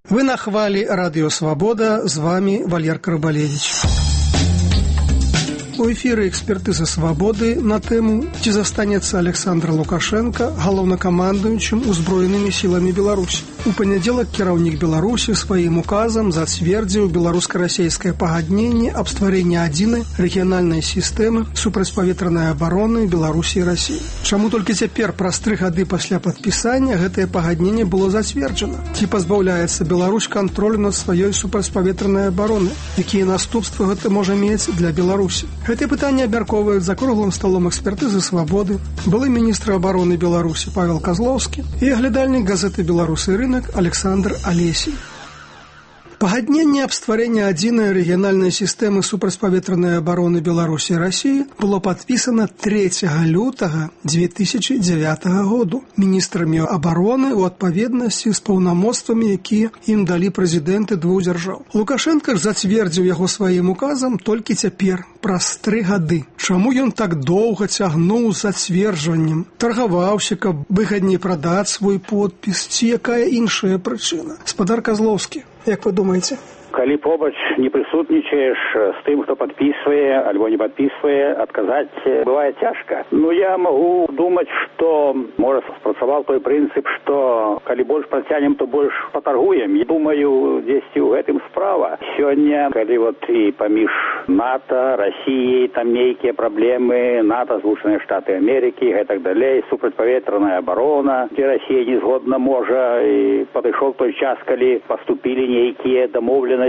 Вы на хвалі Радио Свобода, з вами Валер Карабалевич. У эфіры экспертыза свабоды на тэму, ці застанецца Александр Лукашенко галоўнакамандуючым узброенымі сіламі Беларусі. У панядзелак кіраўнік Беларусі сваім указам зацвердзіў беларуска-расейскае пагадненне аб стварэнні адзінай рэгіянальнай сістэмы супрацьпаветранай абароны Беларусі і Расіі. Чаму толькі цяпер, праз 3 гады пасля падпісання, гэтае пагадненне было зацверджана? Ці пазбаўляецца Беларусь кантролю над сваёй супрацьпаветранай абаронай? Якія наступствы гэта можа мець для Беларусі? Гэтые пытанні абмяркоўваюць за круглым сталом экспертызы свабоды былы міністр абароны Беларусі Павел Козловскі і аглядальнік газеты «Беларусь і рынок» Александр Алесій. Пагадненне аб стварэнні адзінай рэгіянальнай сістэмы супрацьпаветранай абароны Беларусі і Расіі было падпісана 3 лютага 2009 году міністрамі абароны ў адпаведнасці з паўнамоцтвамі, якія ім далі прэзідэнты двух дзяржаў. Лукашенко ж зацвердзіў яго сваім указам толькі цяпер, праз 3 гады. Чаму ён так доўга цягнуў з зацверджваннем? Таргаваўся, каб выгадней прадаць свой подпіс, ці якая іншая прычына? Спадар Козловскі, як вы думаеце? Калі побач не прысутнічаеш з тым, хто падпісвае альбо не падпісвае, адказаць бывае цяжка. Я магу думаць, што можа спрацаваў той прынцып, што калі больш працянем, то больш патаргуем. Я думаю, дзесьці ў гэтым справа. Сёння, калі і паміж НАТО, Расіяй там нейкія праблемы, НАТО, Злучаныя Штаты Амерыкі, гэтак далей, супрацьпаветраная абарона, дзе Расія не згодна можа, і падышоў той час, калі паступілі нейкія дамоўленасці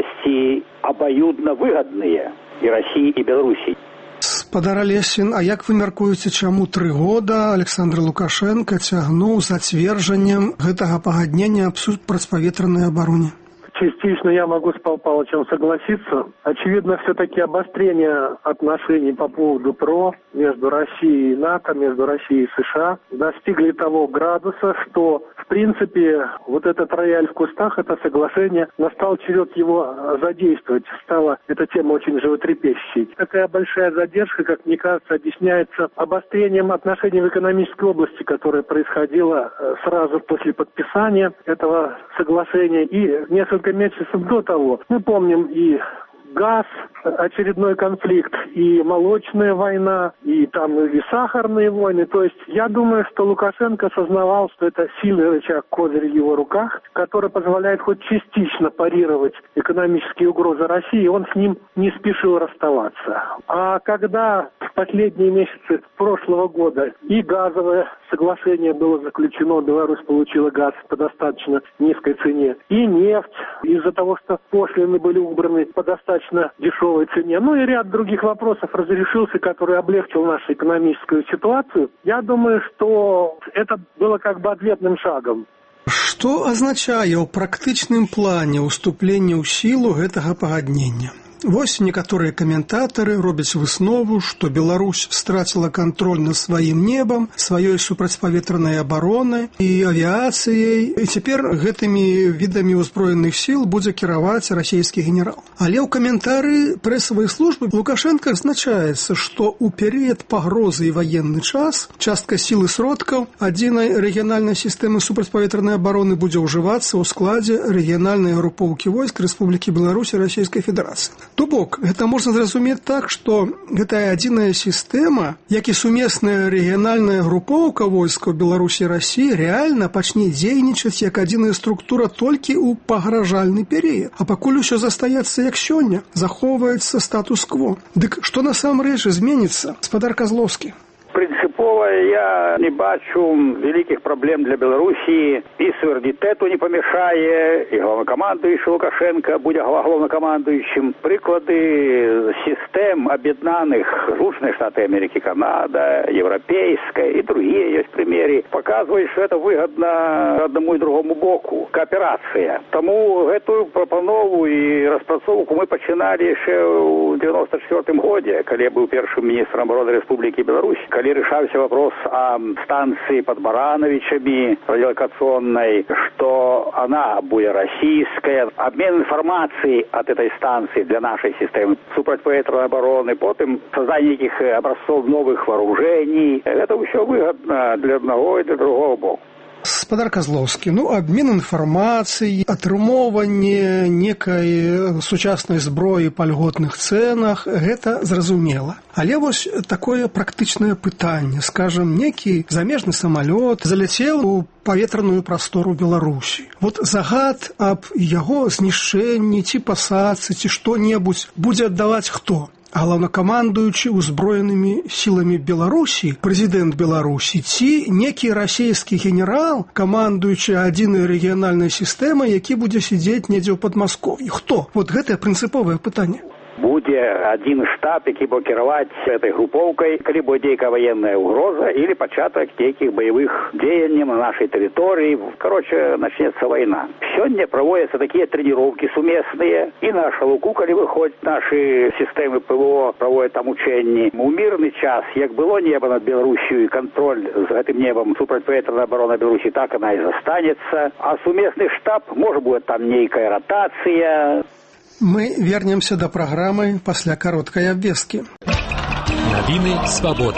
абаюдна выгадныя і Расіі, і Беларусі. Спадар Алесін, а як вы мяркуеце, чаму 3 года Александр Лукашенко цягнуў зацверджаннем гэтага пагаднення аб супрацьпаветранай абароне? Частично я могу с Павлом Павловичем согласиться. Очевидно, все-таки обострение отношений по поводу ПРО между Россией и НАТО, между Россией и США достигли того градуса, что, в принципе, этот рояль в кустах, это соглашение, настал черед его задействовать. Стала эта тема очень животрепещущей. Такая большая задержка, как мне кажется, объясняется обострением отношений в экономической области, которое происходило сразу после подписания этого соглашения и несколько месяцев до того. Мы помним и газ, очередной конфликт, и молочная война, и сахарные войны. То есть я думаю, что Лукашенко осознавал, что это сильный рычаг, козырь в его руках, который позволяет хоть частично парировать экономические угрозы России, и он с ним не спешил расставаться. А когда в последние месяцы прошлого года и газовое соглашение было заключено, Беларусь получила газ по достаточно низкой цене, и нефть из-за того, что пошлины были убраны по достаточно дешевой цене, и ряд других вопросов разрешился, который облегчил нашу экономическую ситуацию. Я думаю, что это было ответным шагом. Што азначае ў практычным плане уступлення ў сілу гэтага пагаднення? Вось некаторыя каментатары робяць выснову, што Беларусь страціла кантроль над сваім небам, сваёй супрацьпаветранай абаронай і авіяцыяй, і цяпер гэтымі відамі ўзброеных сіл будзе кіраваць расійскі генерал. Але ў каментары прэсавай службы Лукашенко адзначаецца, што ў перыяд пагрозы і ваенны час частка сіл і сродкаў адзінай рэгіянальнай сістэмы супрацьпаветранай абароны будзе ўжывацца ў складзе рэгіянальнай групоўкі войск Рэспублікі Беларусь і Расійскай Федэрацыі. То бок, гэта можна зразумець так, што гэтая адзіная сістэма, як і сумесная рэгіянальная групоўка войскаў Беларусі і Расіі рэальна пачне дзейнічаць як адзіная структура толькі ў пагражальны перыяд. А пакуль усё застаецца як сёння, захоўваецца статус-кво. Дык што насамрэч зменіцца, спадар Козловскі? Принципово я не бачу великих проблем для Белоруссии. И суверенитету не помешает, и главнокомандующий Лукашенко будет главнокомандующим. Приклады систем объединенных Соединенных Штатов Америки, Канада, Европейская и другие есть примеры, показывают, что это выгодно одному и другому боку. Кооперация. Тому эту пропанову и распрацовку мы починали еще в 94 году, когда я был первым министром обороны Республики Беларусь, когда решался вопрос о станции под Барановичами радиолокационной, что она будет российская. Обмен информацией от этой станции для нашей системы супрацьпаветранной обороны, потом создание этих образцов новых вооружений. Это все выгодно для одного и для другого боку. Спадар Казлоўскі, абмен інфармацыяй, атрымоўванне некай сучаснай зброі па льготных цэнах, гэта зразумела. Але вось такое практычнае пытанне. Скажам, некі замежны самалёт заляцеў у паветраную прастору Беларусі. Вот загад аб яго знішчэнні ці пасадцы, ці што-небудзь будзе аддаваць хто? Галоўнакамандуючы ўзброенымі сіламі Беларусі, прэзідэнт Беларусі, ці некі расійскі генерал, камандуючы адзінай рэгіянальнай сістэмай, які будзе сядзець недзе ў Падмасков'і. Хто? Вот гэтае прынцыповае пытанне. Будзе адзін штаб, які будзе кіраваць этой групоўкай, калі будзе нейкая ваенная угроза или пачатак нейкіх баявых дзеянняў на нашай тэрыторыі. Короче, начнется война. Сёння проводятся такие тренировки сумесныя, и на Шалуку, калі выходят наши системы ПВО, проводят там ученні. У мирный час, як было небо над Беларусью и контроль за этим небом супрацьпаветраная оборона Беларуси, так она и застанется. А сумесный штаб, может будет там нейкая ротация. Мы вернемся до программы пасля кароткай абвесткі. Навіны свабоды.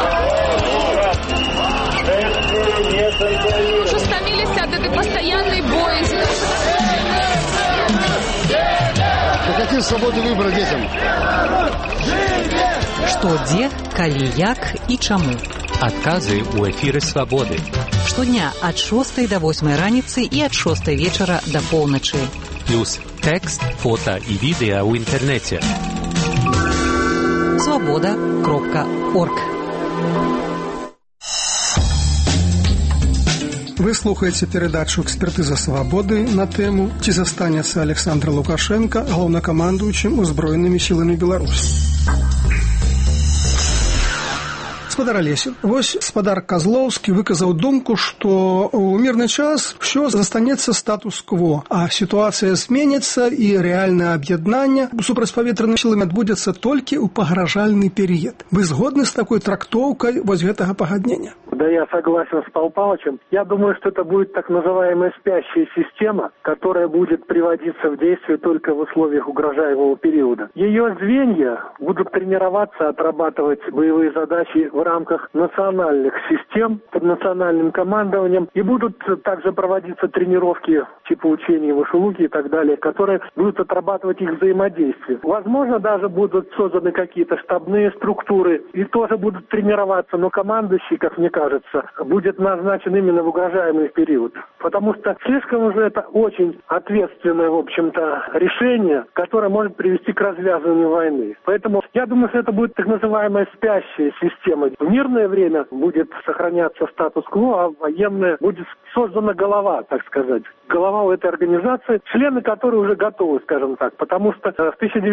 Уже стомились от этой постоянной боязни. Какие свободы выбора детям? Што, дзе, калі, як і чаму. Адказы ў эфіры свабоды. Штодня ад 6 до 8 раніцы і ад 6 вечара до поўначы. Плюс тэкст, фота і відэа ў інтэрнэце. Свобода.орг. Вы слухаеце перадачу «Экспертыза свабоды» на тэму «Ці застанецца Александр Лукашенко галоўнакамандуючым узброенымі сіламі Беларусі». Спадар Алесю, вось спадар Казлоўскі выказаў думку, што ў мірны час ўсё застанецца статус-кво, а сітуацыя зменіцца і рэальнае аб'яднанне супрацьпаветранымі сіламі адбудзецца толькі ў пагражальны перыяд. Вы згодны з такой трактоўкай вось гэтага пагаднення? Да, я согласен с Павлом Павловичем. Я думаю, что это будет так называемая спящая система, которая будет приводиться в действие только в условиях угрожаемого периода. Ее звенья будут тренироваться, отрабатывать боевые задачи в рамках национальных систем под национальным командованием, и будут также проводиться тренировки типа учений в Ашелуке и так далее, которые будут отрабатывать их взаимодействие. Возможно, даже будут созданы какие-то штабные структуры и тоже будут тренироваться, но командующий, как мне кажется, будет назначен именно в угрожаемый период. Потому что слишком уже это очень ответственное, в общем-то, решение, которое может привести к развязыванию войны. Поэтому я думаю, что это будет так называемая спящая система. В мирное время будет сохраняться статус-кво, а в военное будет создана голова, так сказать. Голова у этой организации, члены которой уже готовы, скажем так. Потому что в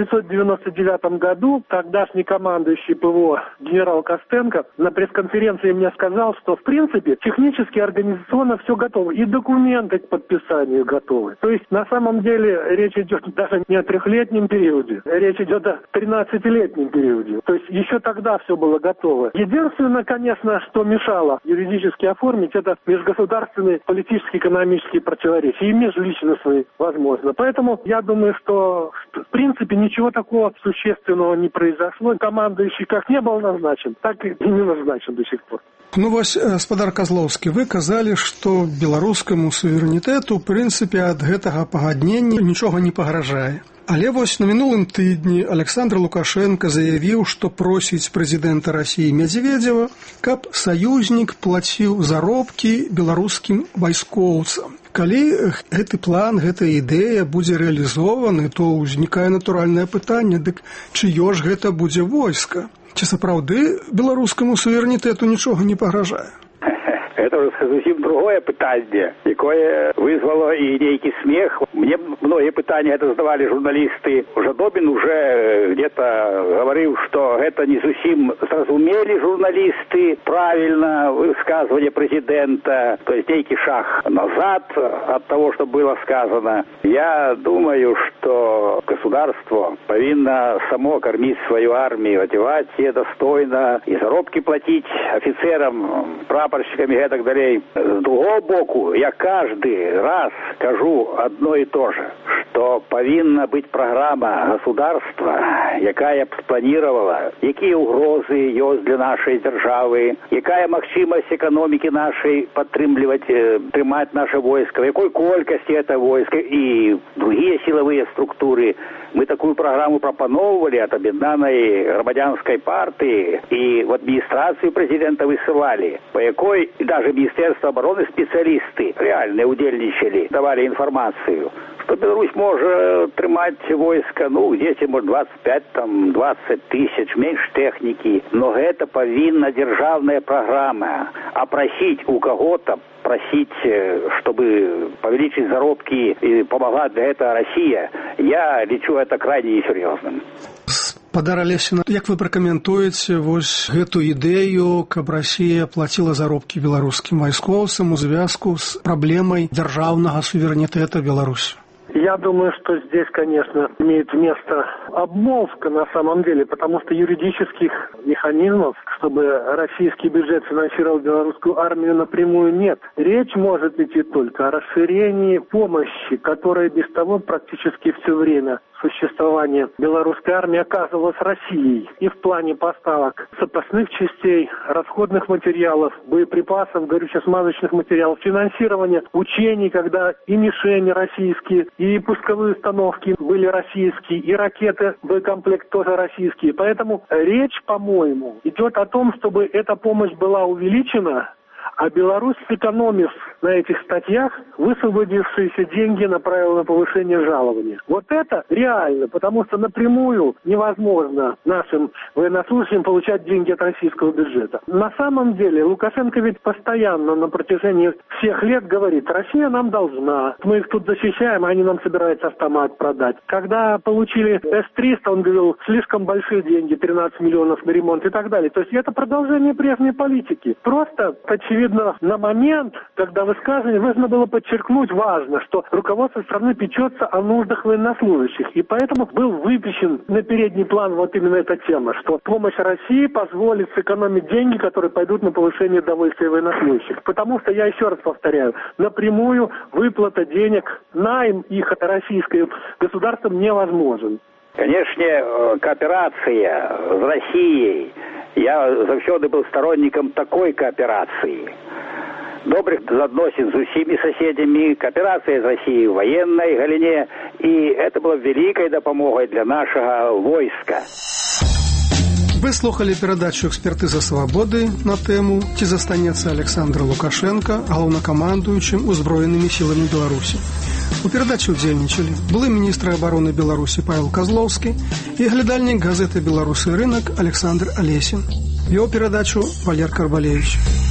1999 году тогдашний командующий ПВО генерал Костенко на пресс-конференции мне сказал, что в принципе технически, организационно все готово. И документы к подписанию готовы. То есть на самом деле речь идет даже не о 3-летнем периоде. Речь идет о 13-летнем периоде. То есть еще тогда все было готово. Единственное, конечно, что мешало юридически оформить, это межгосударственные политические, экономические противоречия и межличностные, возможно. Поэтому я думаю, что в принципе ничего такого существенного не произошло. Командующий как не был назначен, так и не назначен до сих пор. Ну вось, спадар Казлоўскі, вы казалі, што беларускаму суверэнітэту, в прынцыпе, ад гэтага пагаднення нічога не пагражае. Але вось на мінулым тыдні Александр Лукашенко заявіў, што просіць прэзідэнта Расіі Медведзева, каб саюзнік плаціў заробкі беларускім вайскоўцам. Калі гэты план, гэта ідэя будзе рэалізованы, то ўзнікае натуральнае пытанне, дык чыё ж гэта будзе войска? Ці сапраўды беларускаму суверэнітэту нічога не пагражае? Это уже зусім другое пытанне, якое вызвало и некий смех. Мне многие пытания это задавали журналисты. Жадобин уже где-то говорил, что это не зусім зразумели журналисты правильно высказывание президента, то есть некий шаг назад от того, что было сказано. Я думаю, что государство повинно само кормить свою армию, одевать ее достойно и заробки платить офицерам, прапорщикам и так далее. С другого боку, я каждый раз скажу одно и то же, што павінна быць праграма государства, якая б спланировала, якія ўгрозы ёсць для нашай дзяржавы, якая магчымасць эканомікі нашай падтрымліваць, трымаць наше войска, якой колькасці это войска і другія сілавыя структуры. Мы такую программу пропановывали от объединенной громадянской партии и в администрацию президента высылали, по якой даже Министерство обороны специалисты реально удельничали, давали информацию, что Беларусь может трымать войска, где-то, может, 25-20 тысяч, меньше техники, но это повинна державная программа, а просить у кого-то, просить, чтобы повеличить заработки и помогла для этого Россия, я лічу это крайне несерьезным. Спадар Алесін, як вы пракаментуеце вось гэту ідэю, каб Россия платила заробкі беларускім вайскоўцам у звязку с проблемой державного суверенитета Беларуси? Я думаю, что здесь, конечно, имеет место обмолвка на самом деле, потому что юридических механизмов, чтобы российский бюджет финансировал белорусскую армию, напрямую нет. Речь может идти только о расширении помощи, которая без того практически все время существования белорусской армии оказывалась Россией и в плане поставок запасных частей, расходных материалов, боеприпасов, горюче-смазочных материалов, финансирования учений, когда и мишени российские, и пусковые установки были российские, и ракеты, боекомплект тоже российские. Поэтому речь, по-моему, идет о том, чтобы эта помощь была увеличена, а Беларусь, сэкономив на этих статьях, высвободившиеся деньги направила на повышение жалования. Вот это реально, потому что напрямую невозможно нашим военнослужащим получать деньги от российского бюджета. На самом деле Лукашенко ведь постоянно на протяжении всех лет говорит: Россия нам должна, мы их тут защищаем, а они нам собираются автомат продать. Когда получили С-300, он говорил, слишком большие деньги, 13 миллионов на ремонт и так далее. То есть это продолжение прежней политики. Просто, очевидно, на момент, когда высказывание, нужно было подчеркнуть важно, что руководство страны печется о нуждах военнослужащих. И поэтому был выпущен на передний план вот именно эта тема, что помощь России позволит сэкономить деньги, которые пойдут на повышение довольствия военнослужащих. Потому что, я еще раз повторяю, напрямую выплата денег, найм их российским государством невозможен. Конечно, кооперация с Россией. Я заўсёды был сторонником такой кооперации. Добрых адносін з усімі соседями, кооперация с Россией в военной галине, и это было великой допомогой для нашего войска. Вы слухали передачу «Экспертиза свободы» на тему «Ці застанецца Александр Лукашенко галоўнакамандуючым узброенымі сіламі Беларусі». У передаче удзельнічалі былы міністр обороны Беларусі Павел Козловский и глядальнік газеты «Беларусы рынок» Александр Алесін. Вёў передачу Валер Карбалевич.